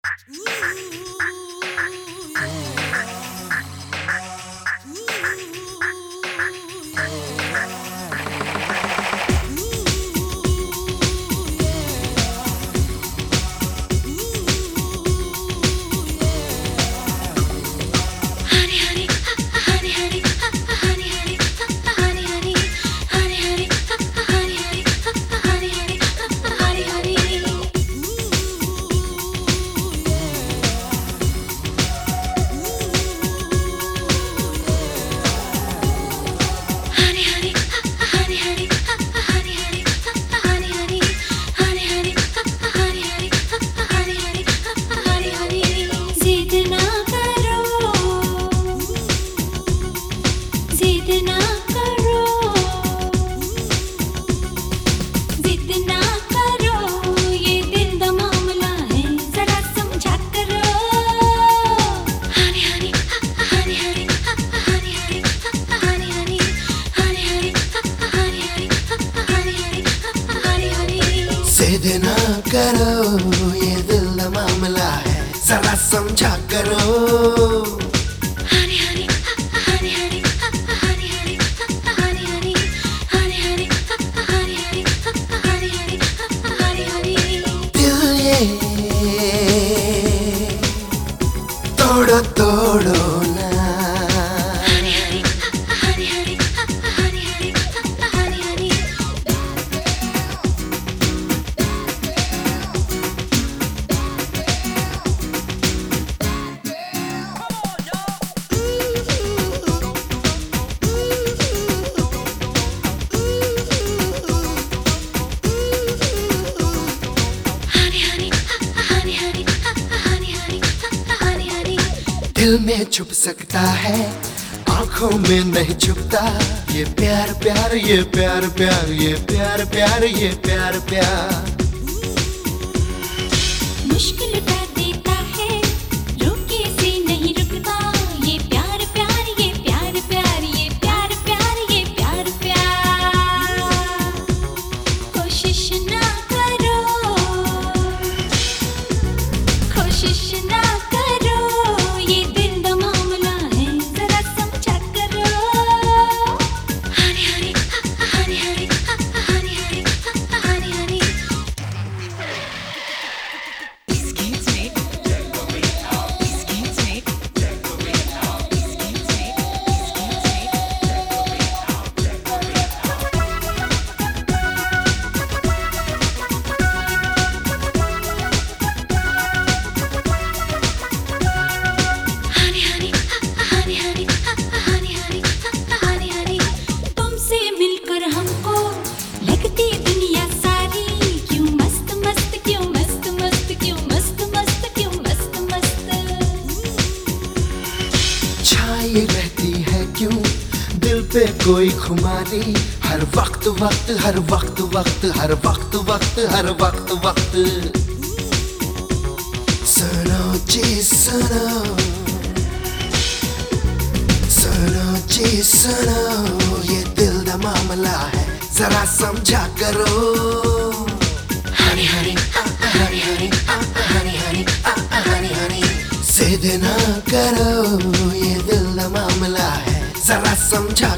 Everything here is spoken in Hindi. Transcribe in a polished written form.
जिद ना करो, ये दिल का मामला है, जरा समझा करो। दिल ये तोड़ो तोड़ो ना, दिल में छुप सकता है, आंखों में नहीं छुपता। ये प्यार प्यार, ये प्यार प्यार, ये प्यार प्यार, ये प्यार प्यार। मुश्किल उठा देता है, रुके से नहीं रुकता। ये प्यार प्यार, ये प्यार प्यार, ये प्यार प्यार, ये प्यार प्यार। कोशिश ना करो, कोशिश ना करो, ये दिल दा मामला है, जरा समझा करो। हनी हनी हनी हनी हनी हनी हनी हनी। तुमसे मिलकर हमको लगती दुनिया सारी, क्यों मस्त मस्त, क्यों मस्त मस्त, क्यों मस्त मस्त, क्यों मस्त मस्त। छाई रहती है क्यों दिल पे कोई खुमारी, हर वक्त वक्त, हर वक्त वक्त, हर वक्त वक्त, हर वक्त वक्त। सुनो जी सुनो, सुनो जी सुनो, ये दिल दा मामला है, जरा समझा करो। हनी हनी हनी हनी हनी हनी हनी हनी। जिद ना करो, ये दिल दा मामला है, जरा समझा